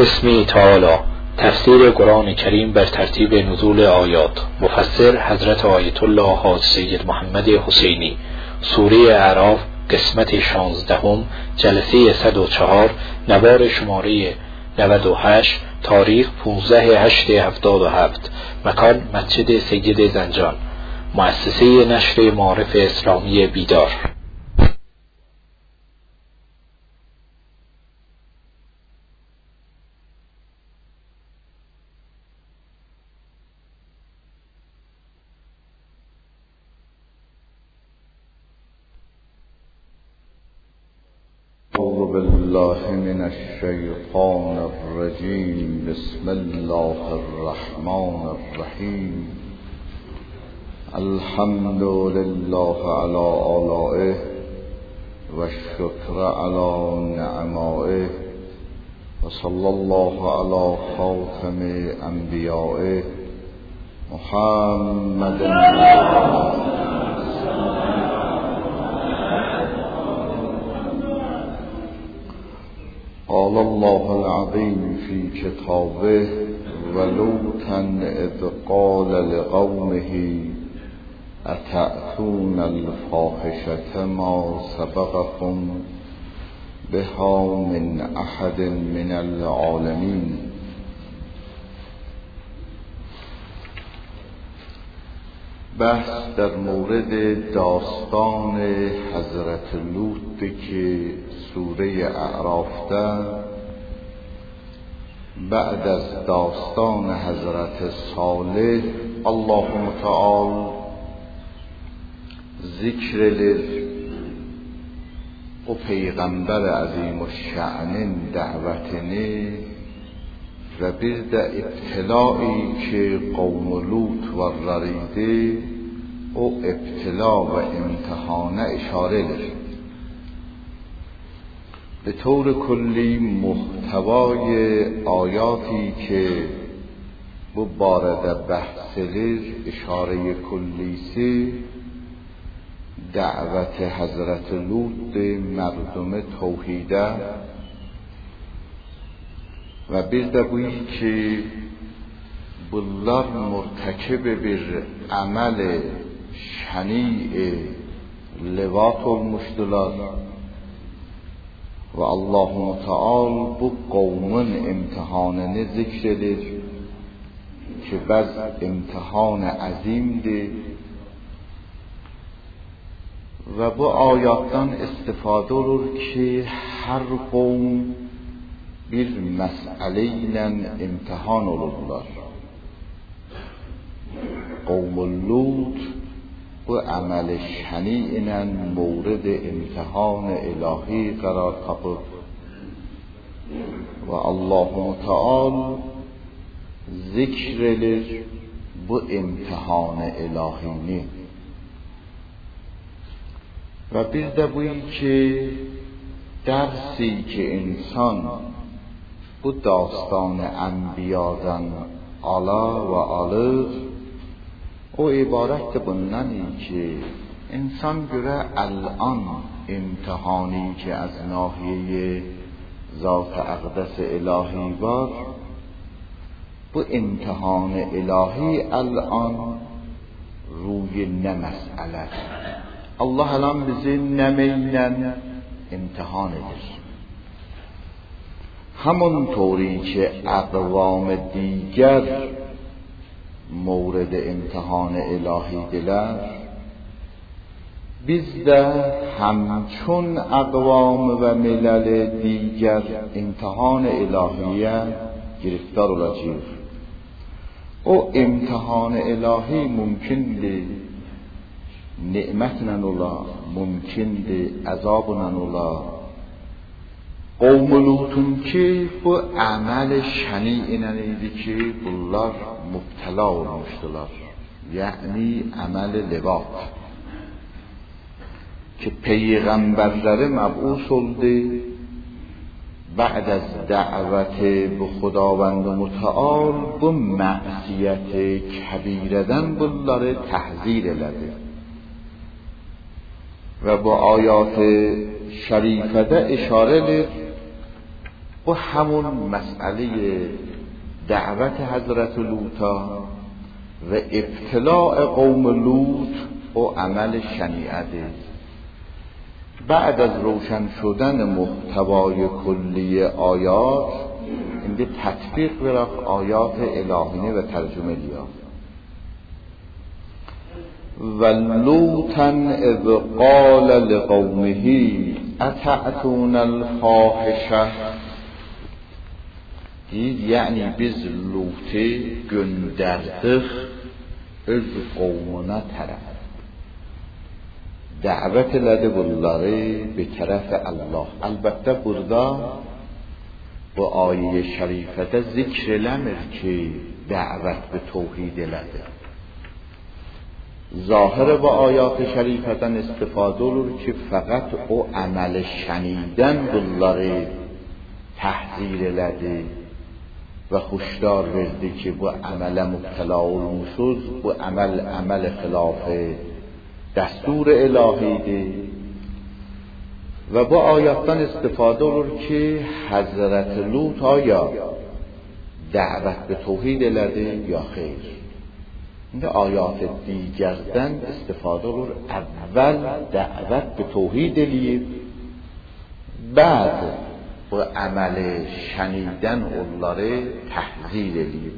اسمی تعالی. تفسیر قرآن کریم بر ترتیب نزول آیات. مفسر حضرت آیت الله حاج سید محمد حسینی. سوره اعراف قسمت 16 جلسه 104 نوار شماره 98 تاریخ 15/8/77 مکان مسجد سید زنجان مؤسسه نشر معارف اسلامی بیدار. أعوذ بالله من الشيطان الرجيم. بسم الله الرحمن الرحيم. الحمد لله على آلائه والشكر على نعمائه وصلى الله على خاتم أنبيائه محمد قال الله العظيم في كتابه ولوطا إذ قال لقومه أتأتون الفاحشة ما سبقكم بها من أحد من العالمين. بحث در مورد داستان حضرت لوط که سوره اعراف بعد از داستان حضرت صالح الله تعالی ذکر لر و پیغمبر عظیم الشأن دعوتنه و برد ابتلائی که قوم لوط و رریده و ابتلا و امتحان اشاره لر. به طور کلی محتوای آیاتی که بارد بحث لر اشاره کلی سی دعوت حضرت لوط مردم توحیده و بردگویی که بلار مرتکب بر عمل شنیع لواط المشتلات و الله تعالی بو قومن امتحان ذکر دیر که بز امتحان عظیم دیر و بو آیاتان استفاده رو که هر قوم bir مسئله امتحان olurlar. قوم لوط و عمل شنیع مورد امتحان الهی قرار قبول و الله تعالی ذکر لر bu امتحان الهی و بیردبویی که درسی که انسان bu داستان انبیادن علا و alır o ibaret bundani ki insan göre الان امتحانی که از ناحیه ذات اقدس الهی var bu امتحان الهی الان روی نه مسئله الله الان bizi نمیلن امتحان edir. همون طوری که اقوام دیگر مورد امتحان الهی دلن biz de همچون اقوام و ملل دیگر امتحان الهیه گرفتار olacağız. O امتحان الهی mümkündür نعمتنا ola, mümkündür azabına ola. قوم لوطun ki bu amel şeni'ine idi ki bunlar müptela olmuştular. Yani amel levat. Ki peygamberleri meb'us oldu. بعد از دعوت به خداوند متعال bu معصیت کبیرeden bunları تحذیر elədi. و با آیات شریفه اشاره لد و همون مسئله دعوت حضرت لوطا و ابتلاع قوم لوط و عمل شنیعته. بعد از روشن شدن محتوای کلی آیات اینده تطبیق براق آیات الهینه و ترجمه لیا. و لوطا اذ قال لقومه اتأتون الفاحشه، یعنی biz لوطه göndərdik öz qovmuna tərəf. Dəvət elədi bunları bir tərəf Allah. Əlbəttə burada bu ayə şərifədə zikr eləmir ki dəvət به توحید elədi. ظاهر با آیات şərifədən istifadə olur ki faqat o əməl şənidən bunları təhzir elədi و هشدار verdi ki bu əmələ mübtəla olmuşuz, bu əməl xilaf دستور الهیdir. و bu ayatdan istifadə olur ki Hazret Lut آیا دعوت به توحید elədi یا خیر. İndi ayat digərdən istifadə olur əvvəl dəvət به توحید eləyib, بعد bu əməli şənidən onları təhzir eləyib.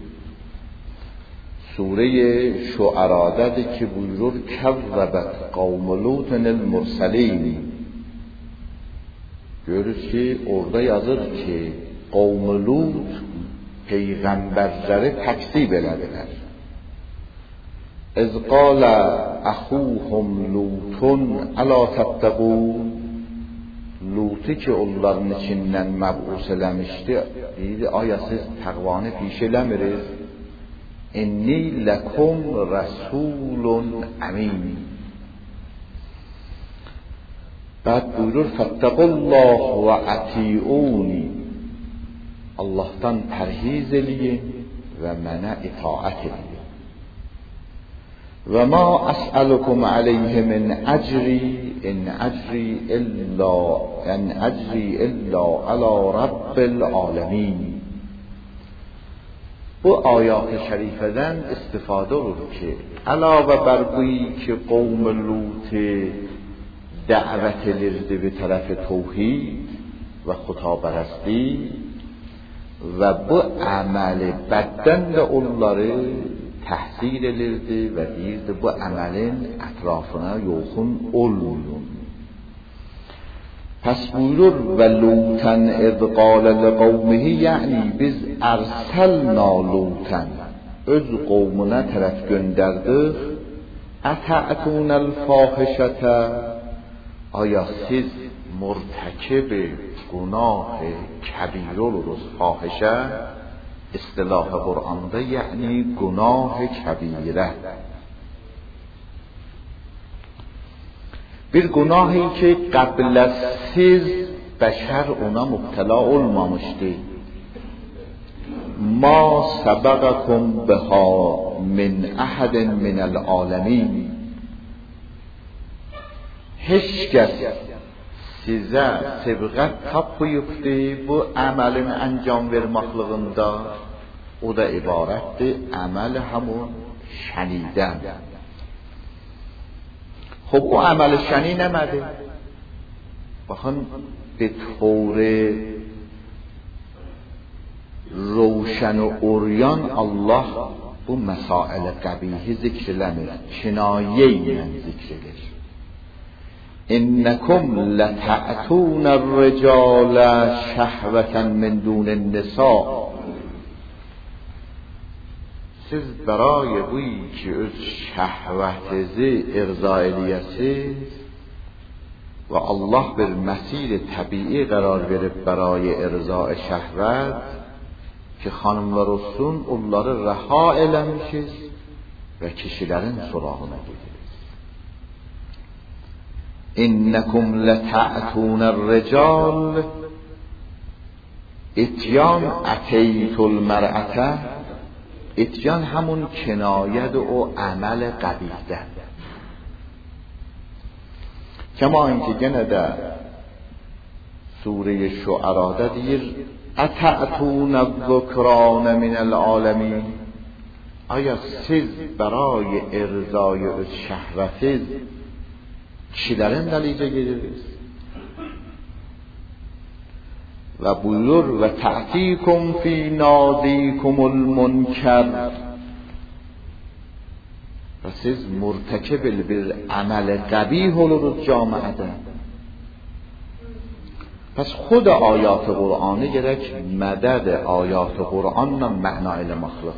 Sure Şuara'dadır ki buyurur kəzzəbət qavm Lutun el-mursalin. Görürüz ki orada yazır ki qavm Lut peyğəmbərləri təkzib elədilər. اذ قال اخوهم لوط الا تتقون، لوطی که onların içindən məbus eləmişdi deyirdi آیا siz təqvanı piş eləmiriz؟ inni لکم رسول امین. بعد buyurur فاتقوا الله و اطیعونی، Allah'tan pərhiz eləyin və mənə itaət edin. و ما اسألكم علیه من اجری ان اجری الا علی رب العالمین. bu آیات شریفدن استفاده olur ki علاوه bər bu ki qovm لوط دعوت edirdi bir tərəf توحید و خداپرستی و bu əməli bəddən də onları təhsil edirdi və deyirdi bu əməlin ətrafına yoxun olmayın. پس buyurur və لوطن اذ قال لقومه، یعنی biz ارسلنا لوطن öz qovmuna tərəf göndərdik. اتأتون الفاحشة، آیا siz مرتکب گناه کبیر oluruz؟ فاحشه اصطلاح قرآنda یعنی گناه کبیره، bir günahı ki قبل از siz بشر ona مبتلا olmamıştı. ما سبقكم بها من احد من العالمین، heç kəs sizə səbqət tapmayıbdı bu əməlin əncam verməkliğində. O da ibarətdir əməl həmun şənidən. خب o əməl şəni nəmədir؟ baxın به طور روشن و عریان Allah bu مسائل قبیح ذکر eləmir، کنایه ilə ذکر edir. انکم لتأتون الرجال شهوة من دون النساء، siz برای بویی که öz şəhvətinizi irza eləyəsiz و Allah bir مسیر طبیعی قرار verib برای ارضاء şəhvət ki xanımlar olsun onları rəha eləmişiz və kişilərin sorağına gedirsiniz. İnnekum leta'tun الرجال، اتیان اتیتل مرأته، اتیان همون کنایت و عمل قبیحده. کما اینکه gene de سوره شعراء دیر اتأتون الذکران من العالمین، آیا siz برای ارضای شهوت kişilerin dalice geliriz? Ve buyurur ve ta'tikum fi nadikumul munkar, ve siz murtekib bir amel قبیح oluruz camiada. پس خود آیات قرآنی gerek مدد آیات قرآنla معنا ile مخلوق.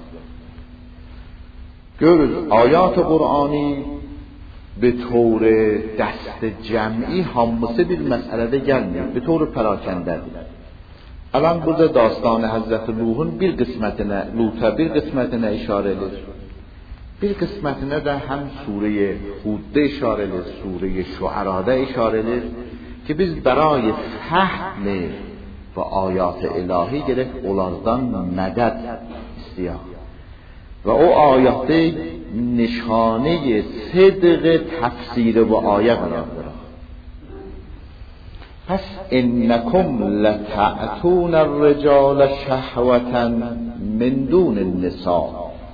Görürüz ayat-ı Kur'ani به طور دست جمعی hamısı bir meselede gelmiyor. به طور پراکنده. الان burada داستان حضرت نوح'un bir kısmetine, Lut'a bir kısmetine işare edilir. Bir kısmetine de hem sure Hud'da işare edilir, sure Şuara'da işare edilir ki biz برای فهم و آیات الهی gerek onlardan مدد isteyək. و او آیات نشانه صدق تفسیر و آیه قرار دارد. پس انکم لتأتون الرجال شهوة من دون النساء،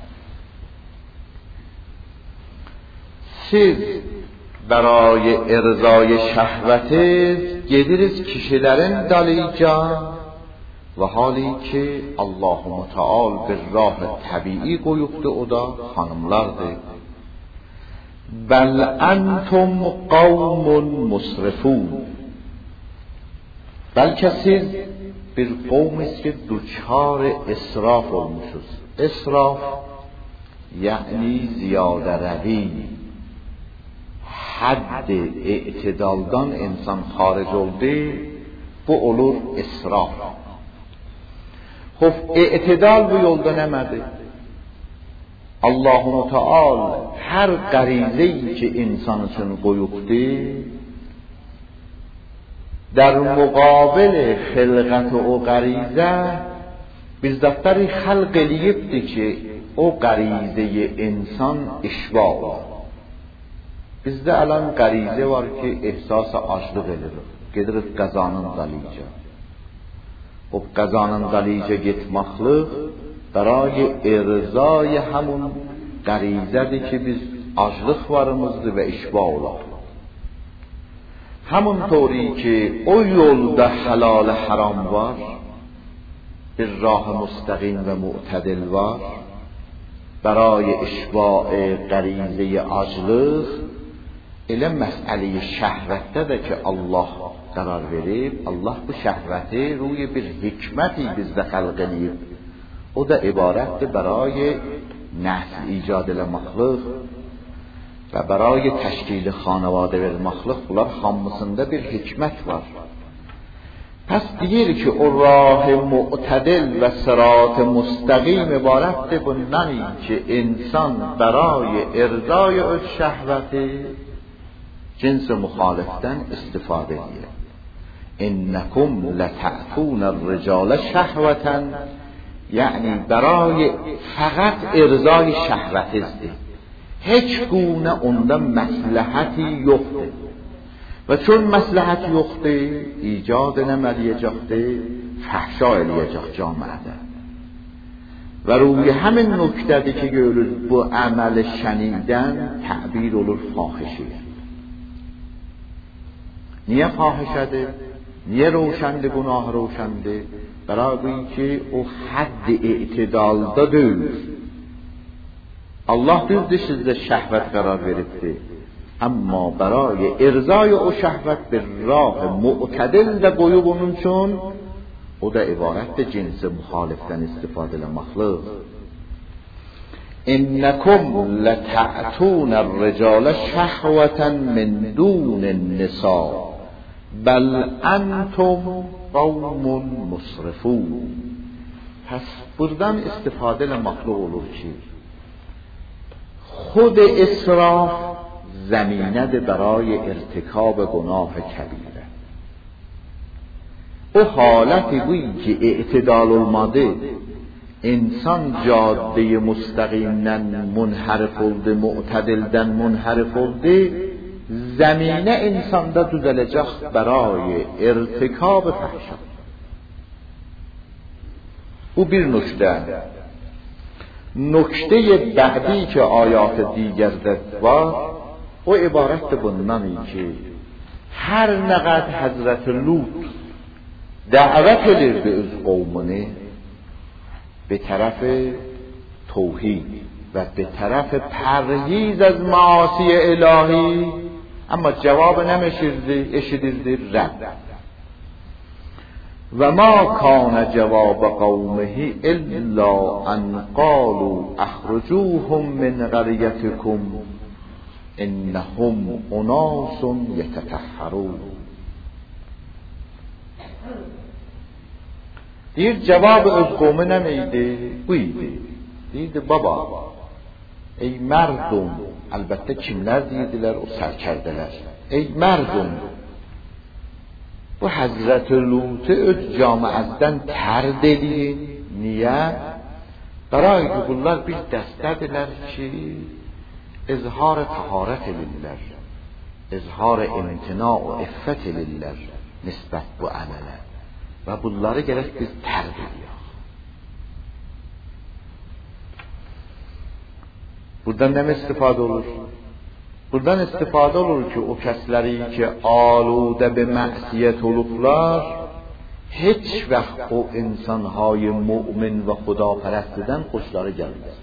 siz برای ارضای şəhvət gediriz kişilerin dalıca و حالی که Allah متعال به راه طبیعی qoyubdu o da hanımlardır. بل انتم قوم مسرفون، بلکه siz bir قومید که دچار اسراف olmuşuz. اسراف یعنی زیاده روی، حد اعتدالdan insan خارج oldu، bu olur اسراف. خب اعتدال bu yolda نمده. Allah-u Teala her غریزه‌ای که insan için qoyubdu در مقابل خلقت o غریزه bizzatları خلق eləyibdi ki o غریزه insan işba olar. Bizdə alan غریزه var ki ehsas açlıq edir. Gedirik qazanın dalıca. O qazanın dalıca getmaqlıq برای ارضای همون غریزه‌ای که biz açlıq varımızdır ve işba olar. همونطوری که o yolda halal haram var، bir rاه مستقیم و معتدل var، برای اشباع غریزه açlıq elə məsələ şəhvətdə də ki Allah qərar verib، Allah bu şəhvəti روی bir hikməti bizdə xəlq edib. O da ibarətdir برای نسل ایجاد مخلوق و برای تشکیل خانواده و مخلوق. bunlar hamısında bir hikmət var. پس deyir ki o rah معتدل و صراط مستقیم ibarətdir bundan ki insan برای ارضای öz şəhvəti cins muxalifdən istifadə edir. انکم لتأتون الرجال شهوة، یعنی برای فقط ارضای şəhvətizdir. Heç gune onda məsləhəti yoxdur. Və çün məsləhət yoxdur, icad eləməliyəcəkdir, fəhşa eləyəcək camiədə. Və ruhi həmin nöqtədir ki görür bu əməl şənidən təbir olur fahişəyə. Niyə fahişədir? Niyə roşandır, günah roşandır؟ برای که او حد اعتدالda deyil. Allah düzdür sizdə şəhvət qərar veribdir. Amma برای ارضای o şəhvət bir rah معتدل də qoyub onun üçün o da ibarətdir cinsi müxalifdən istifadə etməklə. İnnekum leta'tun الرجال شهوة من دون النساء بل انتم قوم مسرفون. پس buradan استفاده مطلوب olur ki خود اسراف زمینه برای ارتکاب گناه کبیره. o حالتی بویی که اعتدال olmadı، insan caddeye müstakimden munharif oldu، معتدلden munharif oldu، زمینه insanda düzələcək برای ارتکاب فحشا. Bu bir nükte. Nükte بعدی که آیات دیگرdə var, o ibarətdir bundan ki, hər nə qədər Həzrət Lut dəvət edirdi öz qovmunu به طرف توحید و به طرف پرهیز از معاصی الهی، اما جواب نمیشیدی رد. و ما کان جواب قومه الا ان قالوا اخرجوهم من قریتکم انهم اناس یتطهرون. دیر جواب از قومه نمیده بویده دیده بابا ای مردم، البته kimlər دیدیlər o sərkərdələr. Ey merdum, bu Həzrət Lutu öz camiədən tərd eləyin. Niyə? برای ki bunlar bir dəstədirlər ki izhar taharət edirlər, izhar imtina و iffət edirlər nisbət bu əmələ və bunları gərək biz tərd edəyik. Buradan ne istifade olur? Buradan istifade olur ki o kəsləri ki alude به معصیت olublar heç vaxt o insanهای mümin و خداپرستیدن خوشları gəlmez.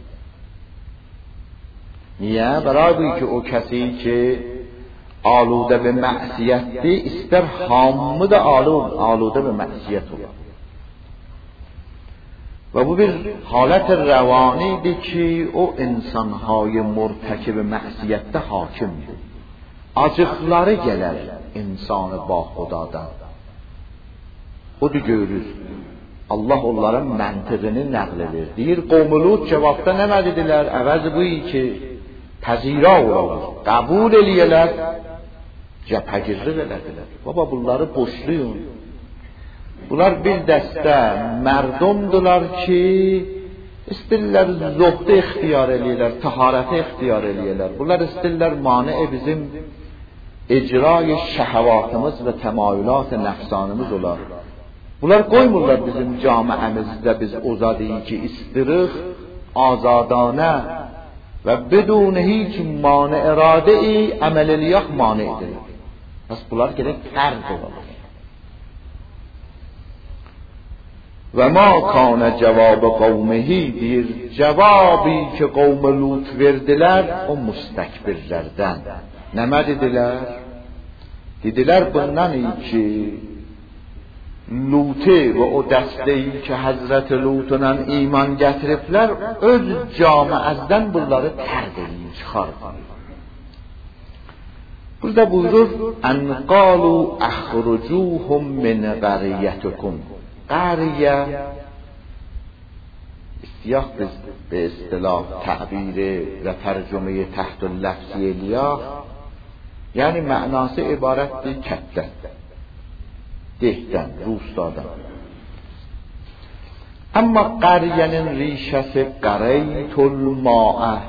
Niyə? برای ki o kəsi ki alude به معصیتdir istər hamı da alude به معصیت olur. و bu bir حالت روانیه که o insanهای مرتکب معصیت حاکمdir. Acıqları gələr insanı با xudadan. Odur görür. Allah onların məntiqini nəql edir. Deyir qovm Lut cavabda nə dedilər? Əvəz bu ki pəzira olur. Qəbul eləyələr, cəbhəgirlik elədilər. Baba bunları boşlayın. Bunlar bir dəstə mərdumdular ki istirlər zöhdü ixtiyar eləyirlər, taharəti ixtiyar eləyirlər. Bunlar istirlər maniə bizim icrای şəhəvatımız və təmayülat nəfsanımız olar. Bunlar qoymurlar bizim camiəmizdə biz ozadıyıq ki istiriq azadanə və بدون هیچ مانع اراده‌ای əməl eləyək manidir. Pəs bunlar gərək tərd olar. و ما کان جواب قومه دیر جوابی که قوم لوط verdilər o müstəkbirlərdən. Nəmə dedilər? Dedilər bundan ki Lut'e və o dəstəyi ki Həzrət Lut'la iman gətiriblər öz camiədən bunları tərd edin, çıxarın. Burada buyurur en قالوا اخرجوهم من قریتکم. قریه استیاق به اصطلاح تعبیر و ترجمه تحت اللفظی لیاق یعنی معناسی عبارت دی کتن دهتن روستادن. اما قریه'nin ریشesi قریت الماء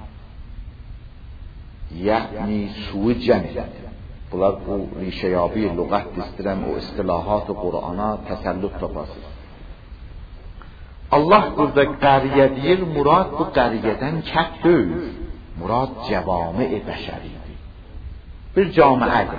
یعنی سوی جمع. Bunlar bu rişeyabi lügat istirəm o istilahat-ı Qur'ana təsəllüt tapasız. Allah burada qəriyə deyir, murad bu qəriyyədən kət deyil. Murad cəvami-i bəşəridir. Bir camiədir.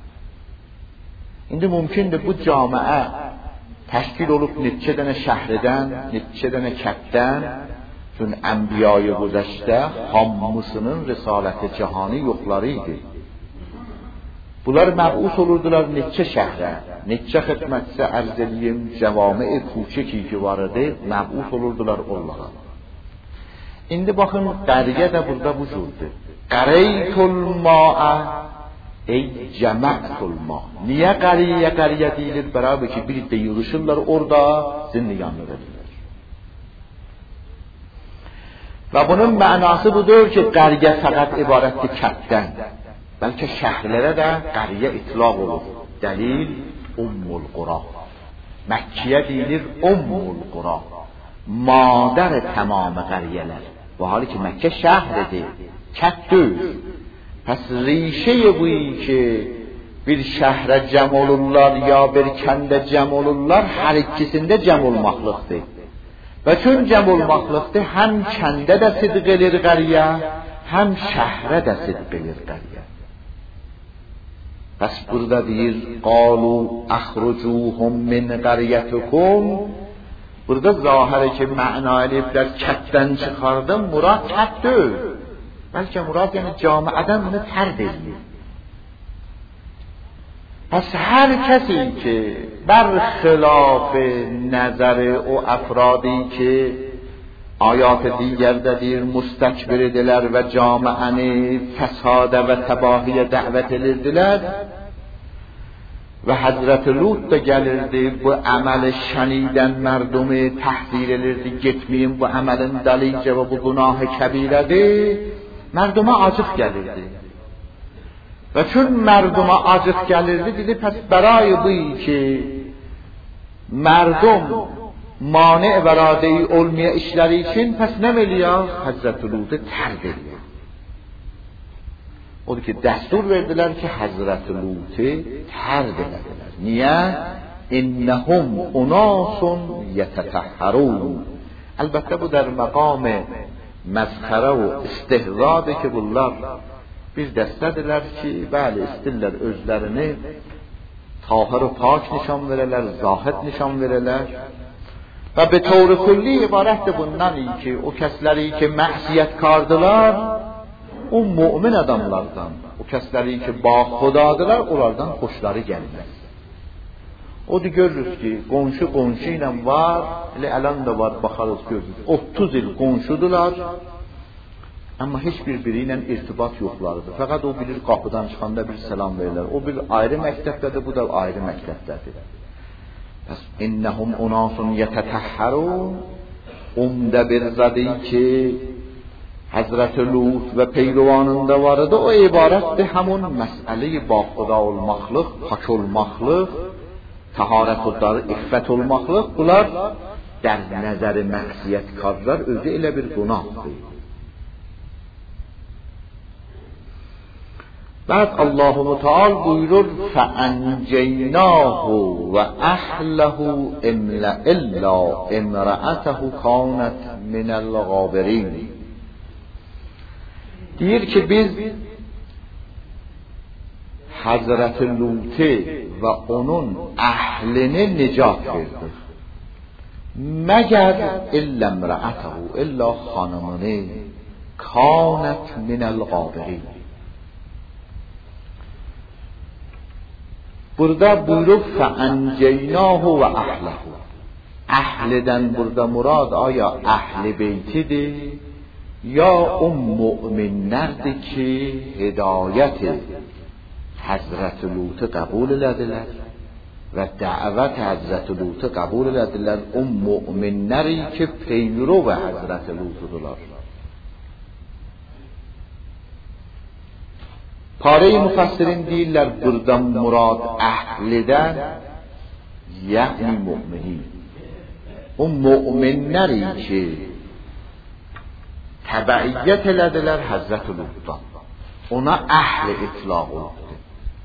İndi mümkündür bu camiə təşkil olub neçə dənə şəhridən, neçə dənə kətdən, çün ənbiyayı güzəşdə hamısının risaləti cihani yoxları idi. Bunlar məbus olurdular neçə şəhrə, neçə xidmətsə ərz edeyim, cəvami-i küçəki ki var idi, məbus olurdular onlara. İndi baxın, qəriyə də burada bu cürdür. Qəreytul ma'a ey cəmətul ma. Niyə qəriyə deyilir? Bərabər ki, bir də yürüşürlər orada, zindiganlıq edirlər. Və bunun mənası budur ki, qəriyə fəqət ibarətdir kətdən. Bəlkə şəhərlərə də qəriyə itlaq olur. Dəlil Ummul Qura. Məkkiyə deyilir Ummul Qura. Madər tamam qəriyyələr. Bu halı ki Məkkə şəhridir, kət deyil. پس ریشه بویی که bir şəhərə cəm olurlar ya bir kəndə cəm olurlar, hər ikisində cəm olmaqlıqdır. Və çün cəm olmaqlıqdır, həm kəndə də sidq elir qəriyə, həm şəhərə də sidq elir qəriyə. Bəs burada deyir, qalu əxrucuhum min qəriyyətikum. Burada zahirə ki, məna eliblər, kətdən çıxardım, murad kət deyil. Bəlkə murad yəni camiədən bunu tərd edir. پس هر کسی که برخلاف نظر او افرادی که آیات دیگر دیر مستکبر دلر و جامعه فساد و تباهی دعوت دلر و حضرت لوط da gelirdi bu amel şeniden merdumi tahzir elirdi, gitmeyin bu amelin dalice ve bu günah-ı kebiredir, merduma acık gelirdi. و چون مردم عاجز gelirdi dedi pes برای بویی که مردم مانع و رادهی علمی işleri için pes nemeliyor Hazreti Lut'u terk ediyor. O ki destur verdiler ki Hazreti Lut'u terk edildiler. Niye? İnnehum unasun yetetahharun. Elbette bu در مقام mezkere و istihzadır ki bunlar bir dəstədirlər ki, bəli, istirlər özlərini tahir و pak nişan verələr, zahid nişan verələr və به طور کلی ibarətdir bundan ki, o kəsləri ki, məsiyyət kardılar, o mümin adamlardan, o kəsləri ki, ba xudadılar, onlardan xoşları gəlmez. O da görürüz ki, qonşu qonşu ilə var, elə ələn də var, baxarız görürüz, 30 il qonşudular, amma heç bir-biri ilə irtibat yoxlarıdır. Fəqət o bilir qapıdan çıxanda bir selam verirlər. O bir ayrı məktəbdədir, bu da ayrı məktəbdədir. Pəs innəhum unasun yetetahharun. Umdə bir zadı ki Hazreti Lut və peyrovanında var idi. O ibarətdir həmun məsələyi baxıda olmaqlıq, pak olmaqlıq, təharət olmaqlıq, iffət olmaqlıq. Bunlar در nəzəri məqsiyyətkarlar özü elə bir günahdır. بعد الله متعال buyurur فَأَنْجَيْنَاهُ وَأَهْلَهُ إِلَّا إِمْرَأَتَهُ كَانَتْ مِنَ الْغَابِرِينَ. deyir ki biz Hazreti Lut'u ve onun əhlini nicat verdik. Məgər illə imra'atahu, illa xanımını kanət minəl qabirin. Burada buyurub fəənceynahu və əhləhu. Əhlidən burada murad aya əhli beytidir ya o müminlərdir ki hidayəti Hazreti Lut'u qəbul elədilər və dəvət Hazreti Lut'u qəbul elədilər. O müminləri ki peyrov və Hazreti Lut'udular. Pare-i müfəssirin deyirlər burada murad əhlidən yəni müminin. O müminləri ki təbəiyyət elədilər Hazreti Lut'dan. Ona əhl-i itlaq oldu.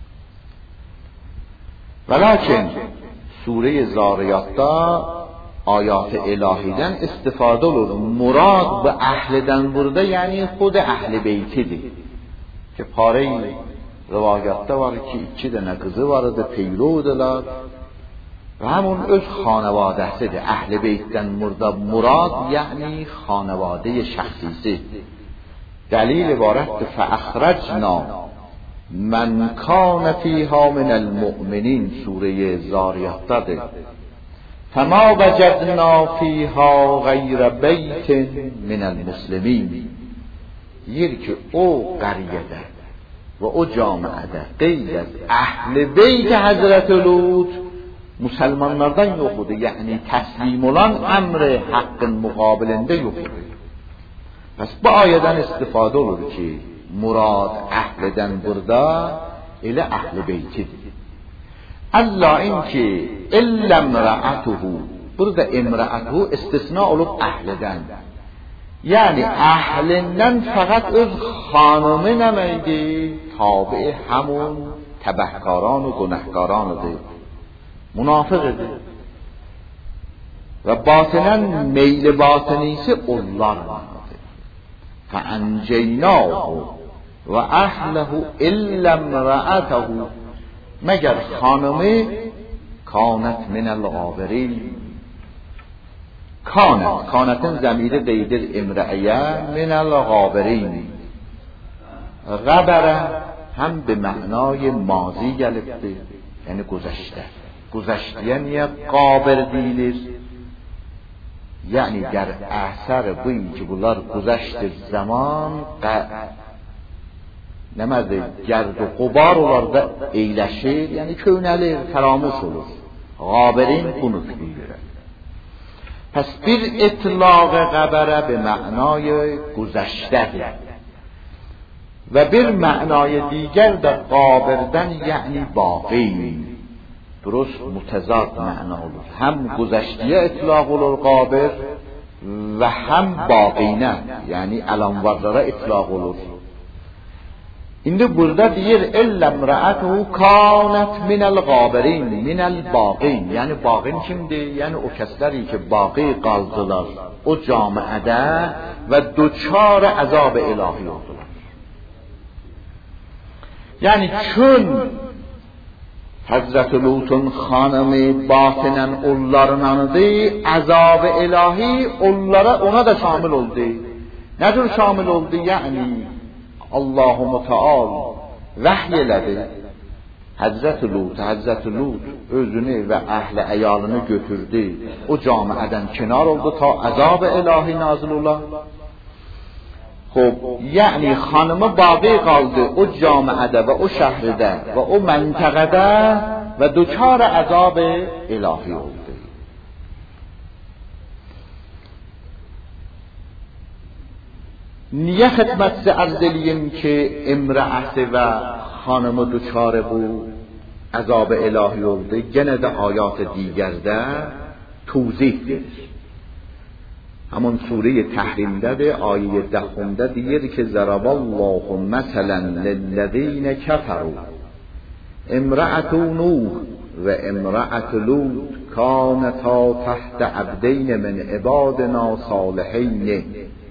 Və lakin Sure-i Zariyatda ayat-ı ilahiden istifadə olur. Murad bu əhlidən burada yəni xud əhl-i beytidir. Ki pare-i rivayətdə var ki 2 dənə qızı var idi, peyrovdular və həmun öz xanavadəsidir. Əhl-i beytdən burada murad yəni xanavadə şəxsisi. Dəlil ibarətdir فَأَخْرَجْنَا مَنْ كَانَ فِيهَا مِنَ الْمُؤْمِنِينَ Sure-i Zariyatdadır. فَمَا وَجَدْنَا فِيهَا غَيْرَ بَيْتٍ مِنَ الْمُسْلِمِينَ. deyir ki o qəriyyədə və o camiədə qeyd az əhl-i beyt Hazreti Lut müsəlmanlardan yox idi. Yəni təslim olan əmr-i haqqın müqabilində yox idi. Pəs bu ayədən istifadə olur ki murad əhlidən burada elə əhl-i beytidir. Allah inki illə imra'atuhu, burada imra'atuhu istisna olub əhlidən. یعنی اهلنن فقط از خانمه نمیده تابع همون تبهکاران و گنهکاران ده منافقه ده و باطنن میل باطنیسه الله نماده فانجیناه و اهله الا امرأته مگر خانمه کانت من الغابرین کانتن ضمیر دیدر امرأیه من الغابرین غبره هم به معنای ماضی گرفته یعنی گذشته یعنی قابر دیلر یعنی در اثر بویی که بولار گذشت زمان نمازه گرد و غبار olarda eyleşir yani köynelir feramuş olur غابرین bunu میگیره پس bir اطلاق غبره به معنای گذشته و bir معنای دیگر در غابردن یعنی باقی درست متضاد معنا olur هم گذشته اطلاق olur غابر و هم باقینه yani alanvarlara اطلاق olur. İndi burada deyir illa imra'atuhu kanat min el-gabirin min el-baqin yani baqin kimdir? Yani o kəsləri ki baqi qaldılar o camiədə və duçar əzab ilahi oldular. Yani çün Hazreti Lut'un xanımı batinen onlarınanıdı əzab ilahi onlara ona da şamil oldu. Nədir şamil oldu? Yani Allahu Teala vahiy elədi. Hazreti Lut özünü və əhli əyalını götürdü. O camiədən kənar oldu ta əzab ilahi nazil ola. Xo'p, yəni xanımı baqi qaldı o camiədə və o şəhərdə və o məntəqədə və duçar əzab ilahi oldu. niye xidmətçi arz eləyim ki imra'əsi və xanımı duçarı bu əzab ilahi oldu gene de ayat digərdə توضیح verir. Hamun sure-i Tahrim'də de ayet 10'da deyir ki zaraballahu məsələn lillezine kafaru imra'atu Nuh ve imra'atu Lut kanata tahta abdayn min ibadina salihin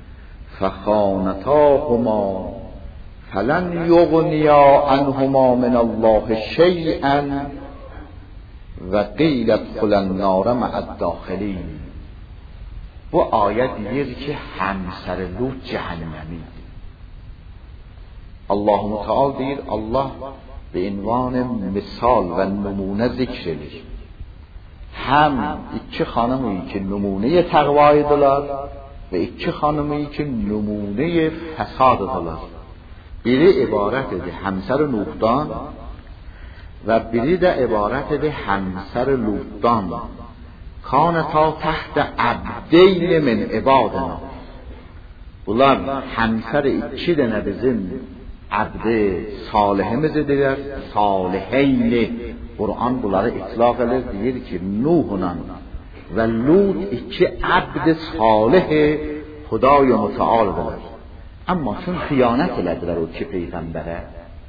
فخانتاهما فلن یغنیا عنهما من الله شیئا و قیل ادخلا النار مع الداخلین. bu ayet deyir ki همسر لوط جهنمی. الله متعال deyir Allah به عنوان مثال و نمونه ذکر edir. هم iki خانمی که نمونه تقوایدیlar ve iki hanımı ki numune fesadıdılar. Biri ibaret idi همسر Nuh'dan ve biri de ibaret idi همسر Lut'dan. Kaneta tahta abdeyn min ibadina. Bunlar همسر iki tane bizim abde salihimiz idiler. Saliheyni. Kur'an bunları itlaq edir deyir ki Nuh'la و لوط iki عبد صالح خدای متعال بود اما چون خیانت elədilər o iki peyğəmbərə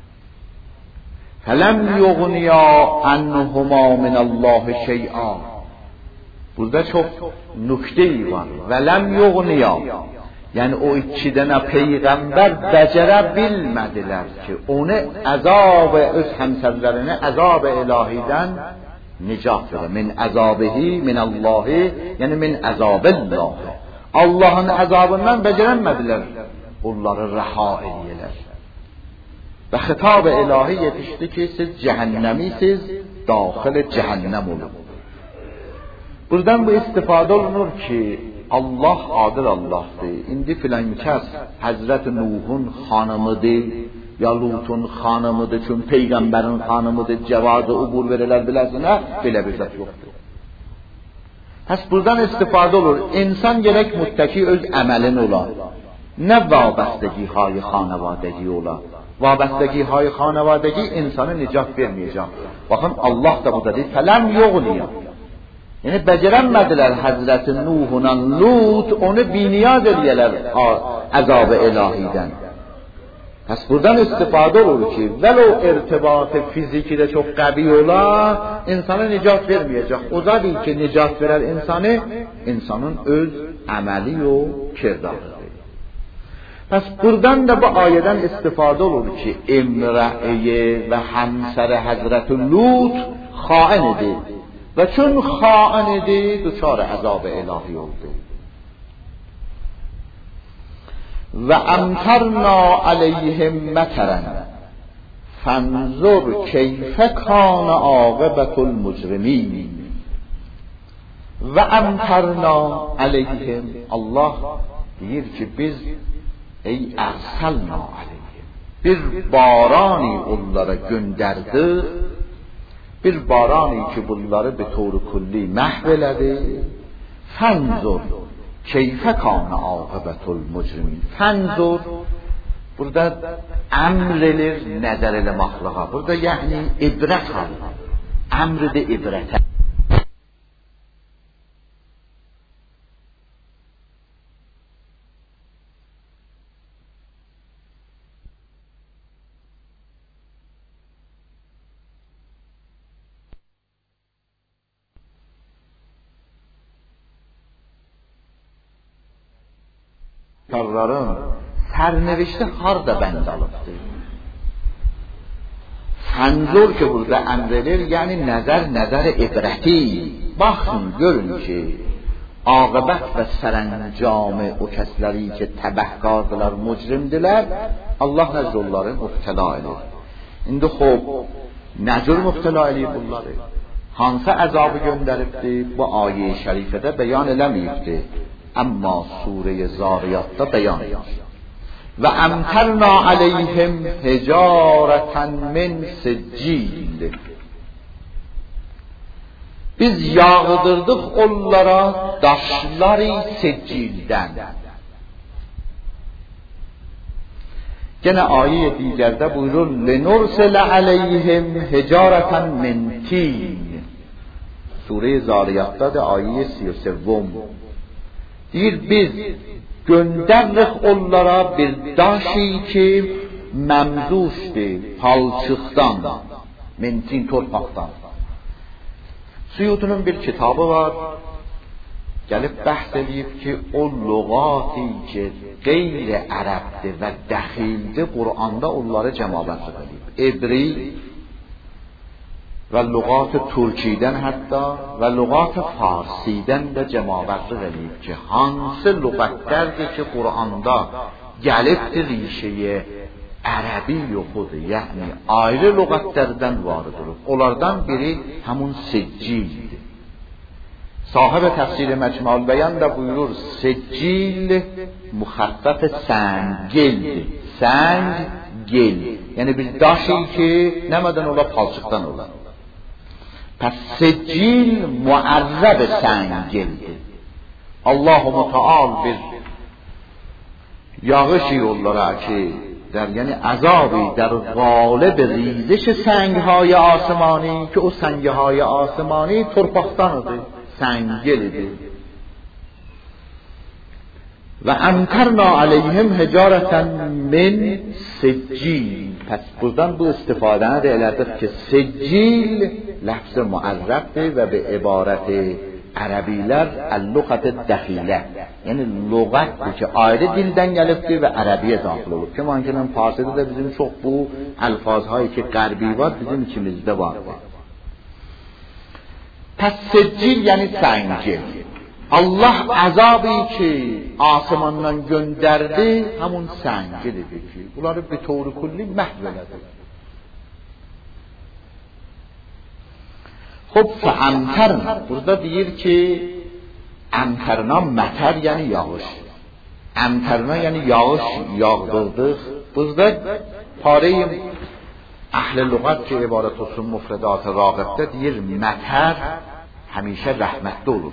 فلم یغنیا عنهما من الله شیئا. burada çok nükte var. ولم یغنیا yani o iki dənə peyğəmbər becərə bilmədilər ki onu əzab öz həmsərlərini əzab ilahidən nicat verir. Min azabhi min Allah yani min azabillah. Allah'ın azabından beceremediler. Onları reha ediyorlar. Ve hitap-ı ilahi yetişti ki siz cehennemisiz, dahil cehennem olun. Buradan bu istifade olunur ki Allah adil Allah'tır. İndi filan kəs Hazreti Nuh'un hanımıdır. Ya Lut'un xanımıdır, çünkü peygamberin xanımıdır, cevazı ubur verirler bilesine, belə bir zat yoktur. Pes buradan istifade olur. İnsan gerek muttaki öz əməlin ola. Ne vabestegi hay xanavadegi ola. Vabestegi hay xanavadegi insanı nicat vermeyecek. Bakın Allah da burada deyir, felem yoğniya. Yani beceremediler Hazreti Nuh'un Lut onu biniyaz ediyorlar azab ilahiden. Pes buradan istifade olur ki velev irtibat fiziki de çok qavi ola insana nicat vermeyecek. O zaten ki nicat verer insanın öz ameli o kirdarıdır. Pes buradan da bu ayeden istifade olur ki imra'e ve hamsar Hazreti Lut xain idi ve çün xain idi duçar azab ilahi oldu. و امطرنا علیهم مطرا فانظر کیف کان عاقبة المجرمین و امطرنا علیهم Allah deyir ki biz ey ارسلنا علیهم bir barani onlara gönderdik, bir barani ki bunları به طور کلی محو elədi. فانظر keyfe kâne âkıbetul mucrimin. Fenzur burada emrilir nəzər eləməklığa. Burada yəni ibrət al. Emri ibrətə. Karların sərnevişti harda bənd alıbdır. Fənzur ki burada əmr edir, yəni nəzər ibrəti. Baxın, görün ki aqibət və sərəncamı o kəsləri ki təbəhqardılar, mücrimdilər, Allah nəzr onları mübtəla edir. İndi xob, nəcür mübtəla edir bunları? Hansı əzabı göndəribdir? Bu ayə-i şərifədə bəyan eləməyibdir. Amma Sure-i Zariyat'ta beyan edilir. Ve emterna aleyhim hicareten min siccil. Biz yağdırdık onlara daşları siccilden. Gene ayet digerde buyurur lenursele aleyhim hicareten min tin. Sure-i Zariyat'ta da ayet 33. Deyir biz göndəririk onlara bir daşi ki məmzuşdur palçıqdan, mentin torpaqdan. Suyutunun bir kitabı var, gəlib bəhs edib ki o lüğati ki qeyri ərəbdir və dəxildir, Qur'anda onları cəmabətlıq edib. Ebri və lüğat-ı Türkidən hətta və lüğat-ı Farsidən də cəmabətlıq edib ki, hansı lüğətlərdir ki, Qur'anda gəlibdir rişəyə ərəbi yoxudur, yəni ayrı lüğətlərdən vardır. Onlardan biri həmun siccildir. Sahib-i təfsir-i Məcmuəül Bəyan da buyurur, siccil müxəffəf səngildir. Səngil, yəni bir daşi ki, nəmədən ola, palçıqdan ola. Pes siccil muarrab sengildir. Allah-u Muteal bir yağış yollara ki در یعنی عذابی در غالب ریزش سنگهای آسمانی که او سنگهای آسمانی ترپاختانıdır, سنگلیdir. و امطرنا علیهم حجارة من سجیل. پس buradan bu istifadəni də elədik ki sicil lafz muarrabdır və به عبارت ərəbilər el-lüğət dəxilə, yəni lüğətdir ki ayrı dildən gəlibdir və ərəbiyə daxil olub. Ki mənkinin Farsədə də bizim çox bu əlfazhایی ki qərbi var bizim içimizdə vardır. Pəs sicil yəni səngil. Allah azabı ki asmandan göndərdi həmun səngilidir ki bunları bir təvri kulli məhv elədi. Xub fəəmtərna burada deyir ki əmtərna mətər yəni yağış. Əmtərna yəni yağış yağdırdıq. Burada pare-i əhl-i lüğət ki ibarət olsun müfredat-ı rağibdə deyir mətər həmişə rəhmətli olur.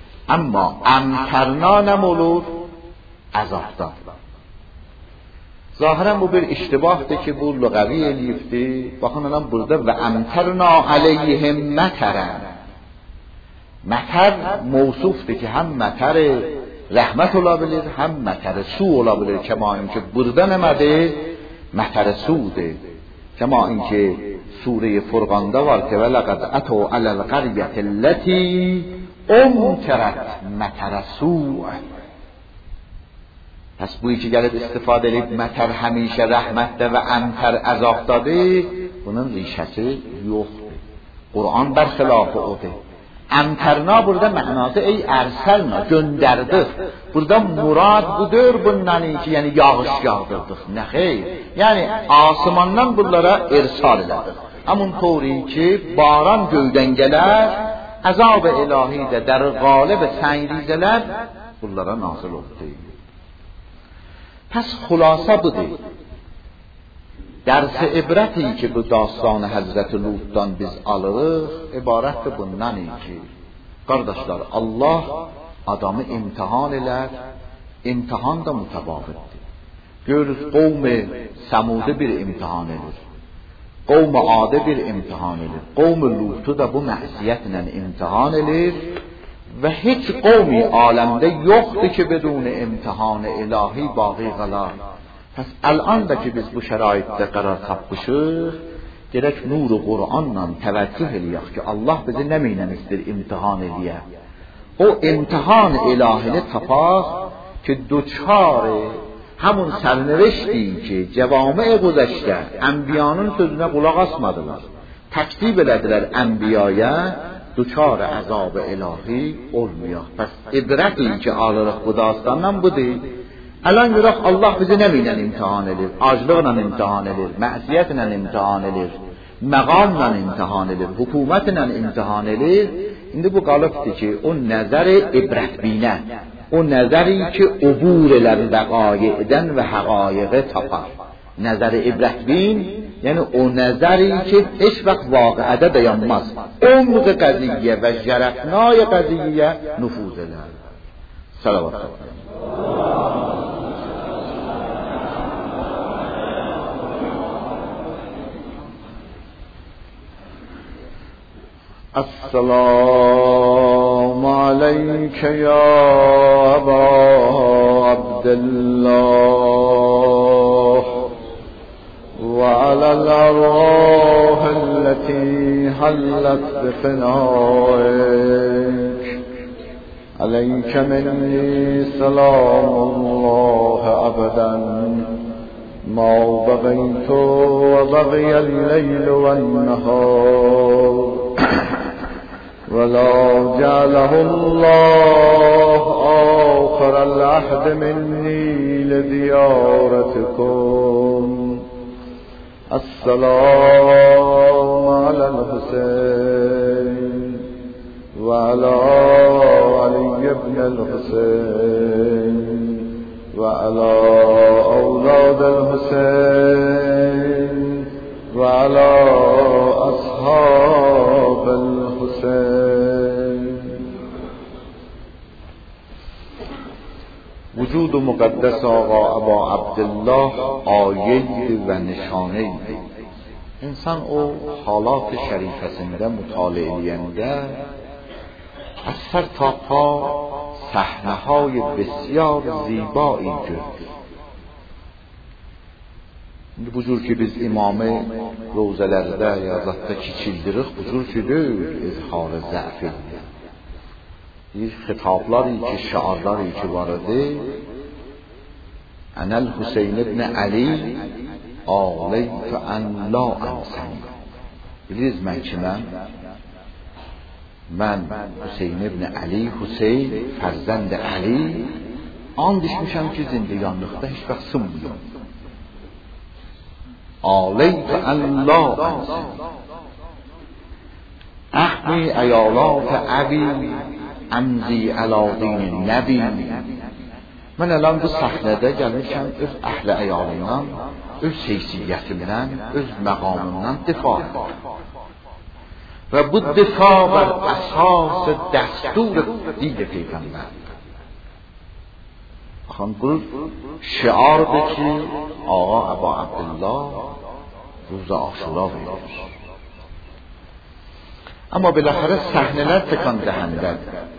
Amma əmtərna nəm olur? Əzabdan. ظاهرا bu bir iştibahdır ki bu lügavi elifdir. Bakın lan burada ve emterna aleyhim meteren. Meter mevsufdur ki hem meter rahmet olabilir hem meter su olabilir. Kema اینکه burada nemedi meter su'dur. Kema اینکه سوره فرقان'da var ki ve laqad atu alel qaryetellati امطرت مطر سوء. پس بویی که گلد استفاده edip مطر همیشه رحمت و امطر عذاب داده bunun ریشesi yoxdur. Qur'an berxilafi odur. Emterna burada mənası ey ərselna göndərdik. Burada murad budur bundan ki yani yağış yağdırdık. Ne xeyr? Yani asmandan bunlara irsal elədik. Amun to'g'ri ki baran göydən gələr, azab ilahi də در قالب سنگریزələr bunlara nazil oldu. پس خلاصه budur. Dərs ibrəti ki bu dastanı Həzrət Lutdan biz alırıq, ibarətdir bundan ki qardaşlar Allah adamı imtihan elər, imtihan da mütəbavitdir. Görürüz qavm Səmudu bir imtihan edir. Qavm Adı bir imtihan edir. Qavm Lutu da bu məsiyyətlə imtihan edir və heç qavmi aləmdə yoxdur ki بدون imtihan ilahi باقی qalar. Pəs الان da ki biz bu şəraitdə qərar tapmışıq, gerək nur-u Qur'anla təvəccüh eləyək ki Allah bizi nə ilə istir imtihan eləyə. O imtihan ilahini tapaq ki دوچار همون سرنوشتی که جوامع گذشته انبیانın sözünə qulaq asmadılar, təkzib elədilər enbiyaya, دوچار عذاب ilahi olmuyor. Pəs ibrəti ki alırıq bu dastandan budur. الان görək Allah bizi nə ilə imtihan edir? Aclıqla imtihan edir, məsiyyətlə imtihan edir, məqamla imtihan edir, hökumətlə imtihan edir. İndi bu qalıbdır ki o nəzər ibrətbinə, o nəzəri ki ubur elər vəqaiqdən və həqaiqə tapar. Nəzər ibrətbin, yəni o nəzəri ki heç vaxt vaqiədə dayanmaz. Umq qəziyyə və cərəfnay qəziyyə nüfuz elər. Salavat. السلام عليك يا أبا عبد الله وعلى الأرواح التي حلت بفنائك عليك مني سلام الله أبدا ما بقيت وبقي الليل والنهار ولا جعله الله آخر العهد مني لزيارتكم. السلام على الحسين وعلى علي بن الحسين وعلى أولاد الحسين وعلى أصحاب الحسين. وجود مقدس آقا ابا عبدالله آیه و نشانه. انسان او حالات شریفesinde مطالعه edəndə از سر تا پا صحنه‌های بسیار زیبایی görür. Bu cür ki biz imamı rozalarda ya zatda kiçildiriq, bu cür ki deyil, izhar-ı zəf edir. Xitablar ki, şiarlar ki var idi. Anəl Hüseyin ibn Ali ağlaytu an la ansan. Bilirsiniz mən kiməm? Mən Hüseyin ibn Ali, Hüseyin fərzənd Ali, and içmişəm ki zindiganlıqda heç vaxt sınmıyorum. ağlaytu an la ansan. احمی ایالات ابی امزی علی دین نبی. من الان bu səhnədə gəlmişəm öz əhli əyalımdan, öz heysiyyətimdən, öz məqamımdan difa edir. Və bu difa bər əsas dəstur din Peyğəmbər. خانگل شعار بکی آقا ابا عبدالله روز عاشورا بیدش. اما بالاخره صحنه نه تکان دهنده.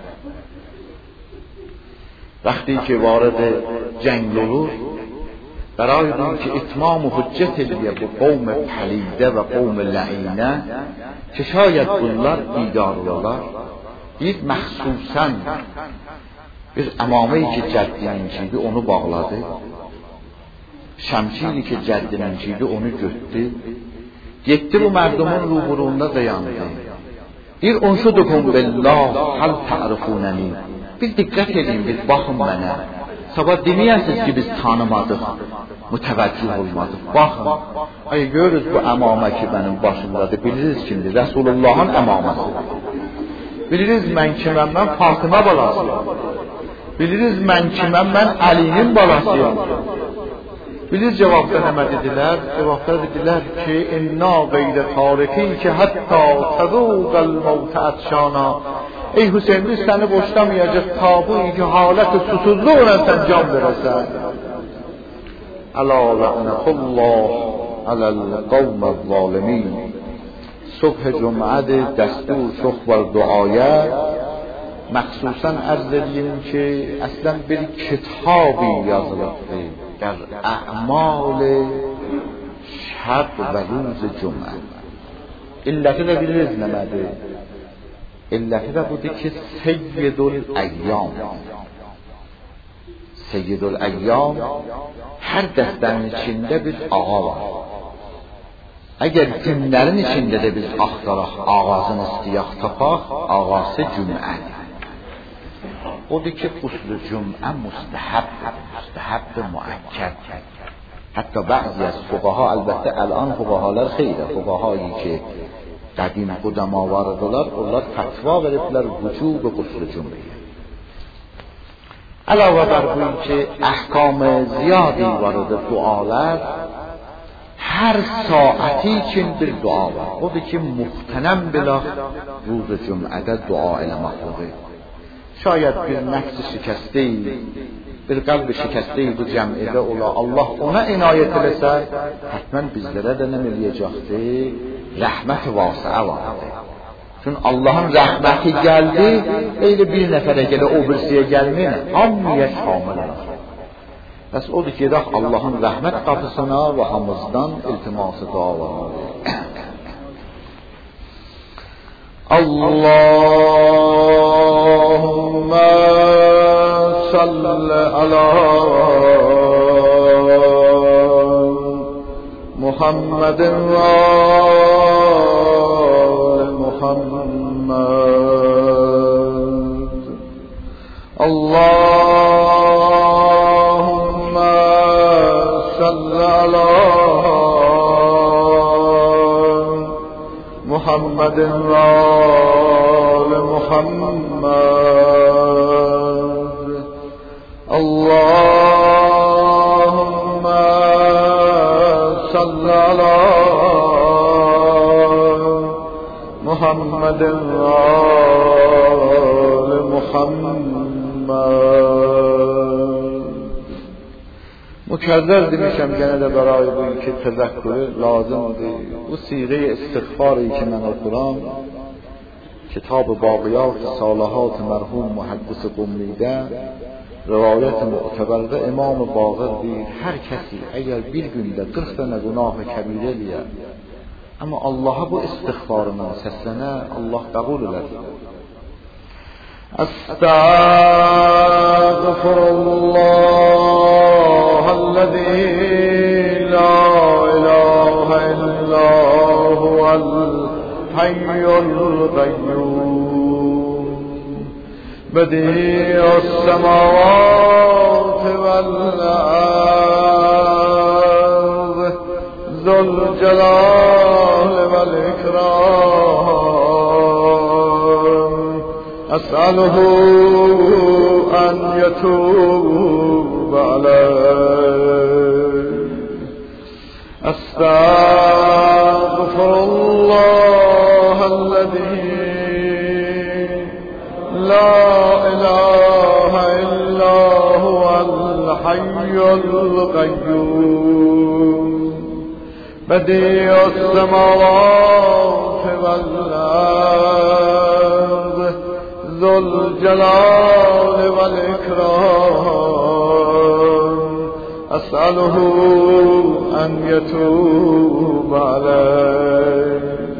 وقتی که وارد جنگ برای اون که اتمام حجت لیه به قوم پلیده و قوم لعینه که شاید بولار بیدار بولار دید مخصوصا bir امامه‌ای که جدی منچیده اونو باغلاده، شمشیری که جدی منچیده اونو götdü، gitti bu mərdumun ruhurunda dayandı. Bir unşudukum billah hal ta'rifunani. Bir diqqət edin, bir baxın mənə. Sabah deməyəsiniz ki biz tanımadıq, mütəvəccüh olmadıq. Baxın, ay görürüz bu əmamə ki mənim başımdadır, biliriz kimdir? Rəsulullahın əmaməsi. Biliriz mən kiməm, mən Fatıma balasıyam. Biliriz mən kiməm, mən Əlinin balasıyam. Biliriz cevapta nə dedilər? Cevapta dedilər ki inna qeydə tarikin ki hatta təzuqəl mevt atşana. Ey Hüseyin biz səni boşlamayacaq ta bu iki halət susuzluqla sən can verəsən. Əla la'nətullah aləl qavməz zalimin. صبح جمعه دستور شخ و دعایه مخصوصا عرض edeyim ki اصلا bir کتابی yazılıbdı در اعمال شب و روز جمعه. علتی de biliriz nədir? علتی de budur ki Seyyidü'l-Eyyam her dəstənin içində bir ağa var. Eğer günlerin içinde de biz axtaraq ağasını istiyaq tapaq, ağası cüm'ədir. Odur ki qusl-u cüm'ə müstəhəb müəkkəd. Hatta bazı az fuqaha, elbette الان fuqahalar xeyli, fuqahایی که قدیم قدما واردlar, onlar fatva veriblər vücub qusl-u cüm'ə. علاوه بر این که احکام زیادی وارد dualar هر ساعتی چین bir dua var. Odur ki muhterem bila روز جمعه dua eləməkdir. Şayet bir nəfs şikəstəyi, bir qalb şikəstəyi bu cəmiyyədə ola, Allah ona inayət eləsə, həttən bizlərə də nə eləyəcəkdir? Rəhmət vasiə vardır. Çünki Allahın rəhməti gəldi, elə bir nəfərə gələ, o birisiyə gəlməyinə, hamıya şamil olur. Bəs odur ki, Allah'ın rəhmət qapısına və hamımızdan iltiması dua vardır. Allahümme salli ala Muhammedin ve ali Muhammed. Allahümme salli ala Muhammedin ve ali Muhammed. Allahümme salli ala Muhammedin ve ali Muhammed. Mükerrer demişəm gene de برای bu iki təzəkkürü lazımdır. Bu siğə istiğfarı ki mən okuram, Kitab-ı Baqiyat Salihat mərhum muhaddis Qumlidə rivayət mu'təbərdə İmam-ı Baqir deyir, hər kəsi əgər bir gündə 40 dənə günah-ı kəbirə eləyər, amma Allaha bu istiğfarına səslənə, Allah qəbul edər. Estağfirullah الذي لا إله إلا هو الحي القيوم بديع السماوات والأرض ذو الجلال والإكرام أسأله أن يتوب عليه. أستغفر الله الذي لا إله إلا هو القیوم بدیع السماوات والارض ذو الجلال والاکرام اسأله ان یتوب علی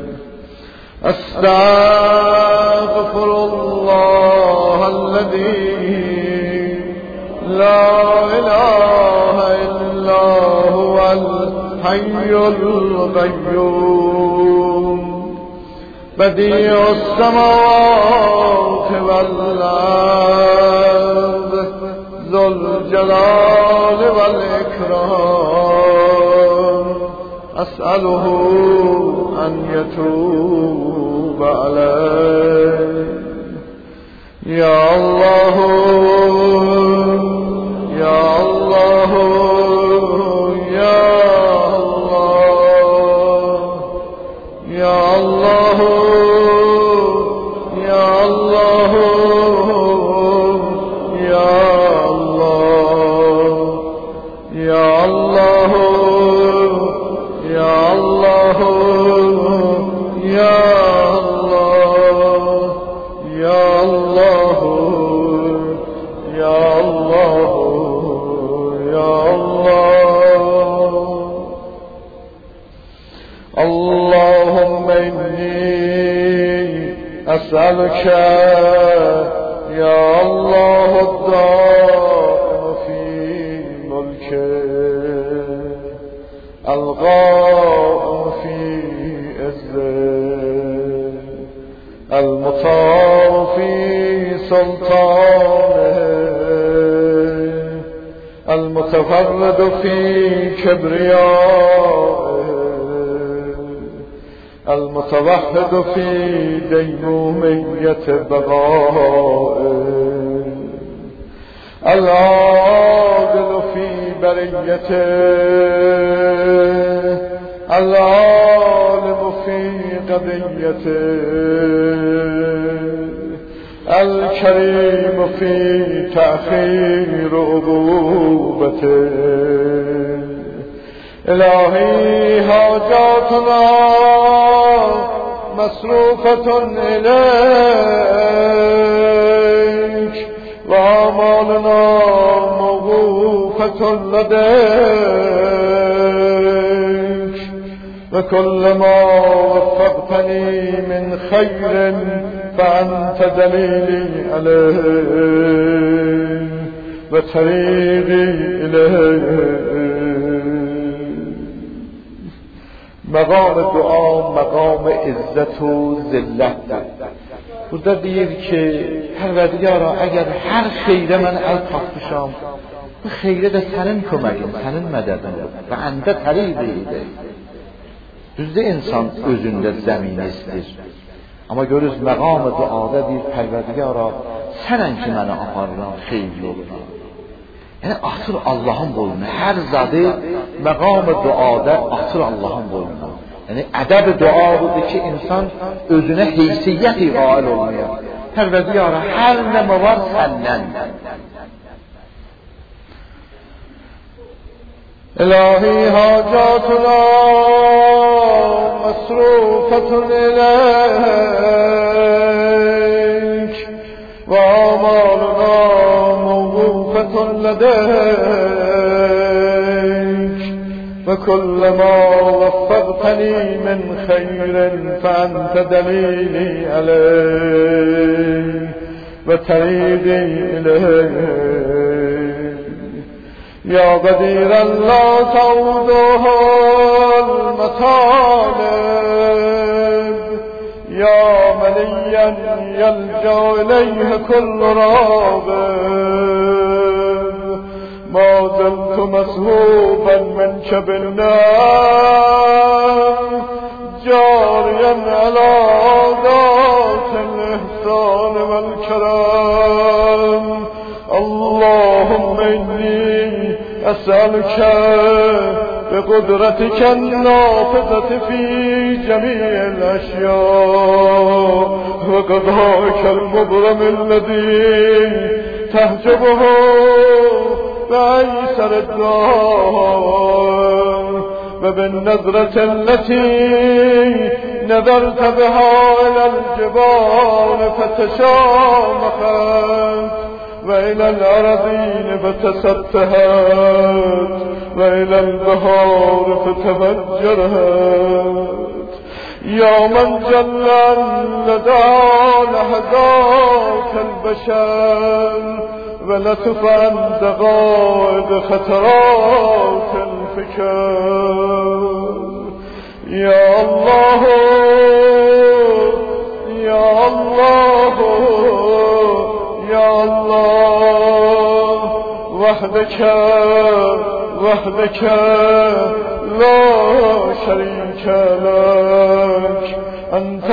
استغفر الله الذي لا اله الا هو الحي القيوم بديع السماوات والارض ذو الجلال والاكرام اسأله ان يتوب علي يا الله يا الله يا الله يا الله يا الله يا الله يا الله يا الله يا الله يا الله يا الله يا الله اللهم إني أسألك يا الله الدائم في ملكه القائم في عزه المطاع في سلطانه المتفرد في كبريائه المتوحد في ديمومية بقائه العادل في بريته العالم في قضيته الكريم في تأخير عقوبته إلهي حاجاتنا مصروفة إليك وأعمالنا موقوفة لديك وكل ما وفقتني من خير فأنت دليلي عليه وطريقي إليه. مقام دعا مقام عزت و ذلت. خدا دید که پروردگارا اگر هر خیره من الطافتشام bu xeyrə də sənin köməyin, sənin mədədin və əndə təriq edir. Düzdür, insan özündə zəmini istəyir. Amma görürüz, məqam-ı duada bir pərverdigara, sənən ki mənə aparıram xeyirli oluna. Yəni, atır Allahın boynuna. Hər zadı məqam-ı duada atır Allahın boynuna. Yəni, ədəb-i dua budur ki, insan özünə heysiyyət-i qail olmaya. Pərverdigara, hər nəmə var səndən. إلهي حاجاتنا مصروفة إليك وأعمالنا موقوفة لديك وكل ما وفقتني من خير فأنت دليلي عليه وطريقي إليه. يا بديرا لا تعوده المطالب يا مليا يلجأ إليه كل راغب ما زلت مسهوبا من شب النار جاريا على عادات الإحسان والكرم. اللهم إني أسألك بقدرتك النافذة في جميع الأشياء وقضائك المبرم الذي تحجبه بأيسر الدار وبالنظرة التي نظرت بها إلى الجبال فتشامخت وإلى الأراضين فتسطحت وإلى البحار فتفجرت يا من جل لدى لحظات البشر ولطف عن دقائق خطرات الفكر يا الله يا الله يا الله وحدك لا شريك لك أنت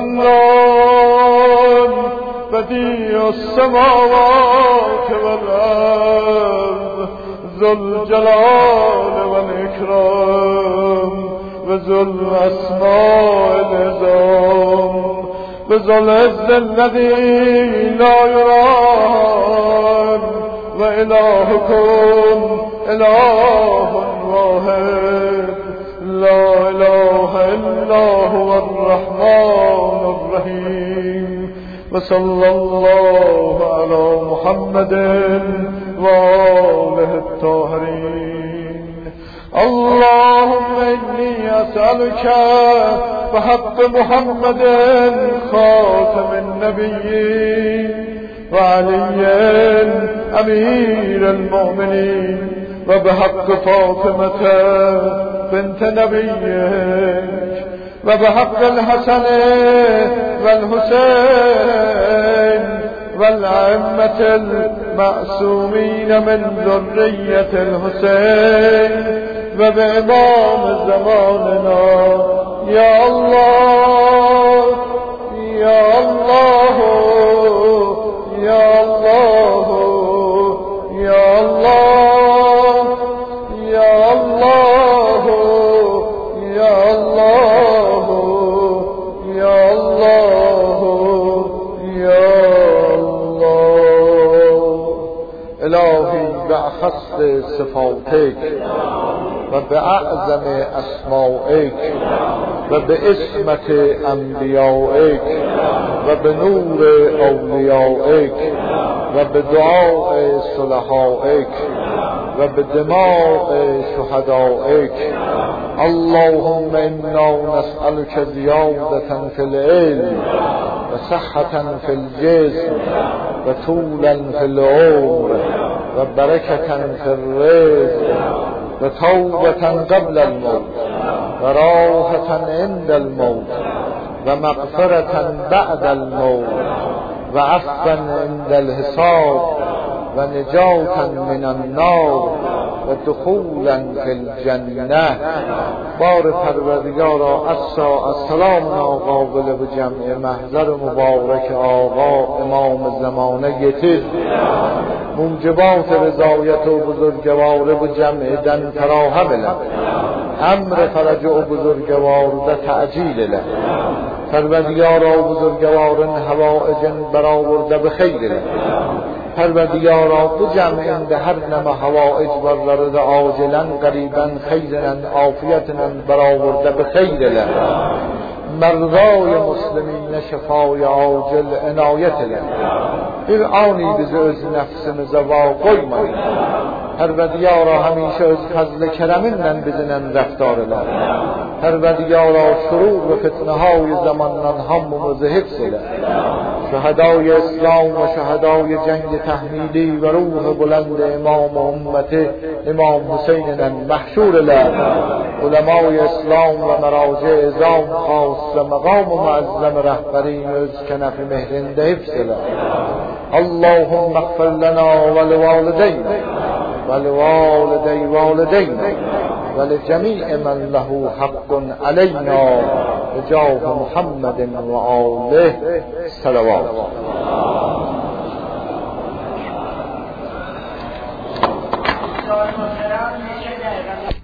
المنان بديع السماوات والأرض ذو الجلال والإكرام وذو الأسماء العظام وذو العز الذي لا يرام وإلهكم إله واحد لا إله إلا هو الرحمن الرحيم وصلى الله على محمد وآله الطاهرين اللهم إني أسألك بحق محمد خاتم النبيين وعلي أمير المؤمنين وبحق فاطمة بنت نبيك وبحق الحسن والحسين والأئمة المعصومين من ذرية الحسين وبإمام زماننا يا الله يا الله يا الله يا الله يا الله يا الله يا الله يا الله إلهي بأخص صفاتك وبأعظم أسمائك وباسمة أنبيائك وبنور أوليائك وبدعاء صلحائك وبدماء شهدائك اللهم إنا نسألك زيادة في العلم وصحة في الجسم وطولا في العمر وبركة في الرزق وتوبة قبل الموت وراحة عند الموت ومغفرة بعد الموت وعفوا عند الحساب ونجاة من النار ودخولا في الجنة بار پروردگارا السلام ناقابل به جمع محضر مبارک آقا امام زمانه تیز موجبات رضایت و بزرگوار به جمع دن تراهم له امر فرج و بزرگوار ده تعجیل له پروردگارا بزرگوارن حوائج برآورده به خیر له پروردگارا تو جمع ده هر نم حوائج بررد عاجلا قریبا خیرا عافیتنا برآورده به خیر له مرضای مسلمین شفای عاجل عنایت له bir ani bizi öz nefsimize koymayın. Perverdigara hamişe öz fazl-ı kereminle bizimle raftar ile. Perverdigara şurur ve fitnehay zamanla hammumuzu hifz ile. Şehadai İslam ve şehadai cengi tahmidi ve ruh bulend imam ümmeti İmam Hüseyin'le mahşur ile. Ulemai İslam ve meraci izam khas ve maqam-ı muazzam rehberin öz kenefi mehrinde hifz ile. اللهم اغفر لنا ولوالدينا ولوالدي والدينا ولجميع من له حق علينا بجاه محمد وآله صلوات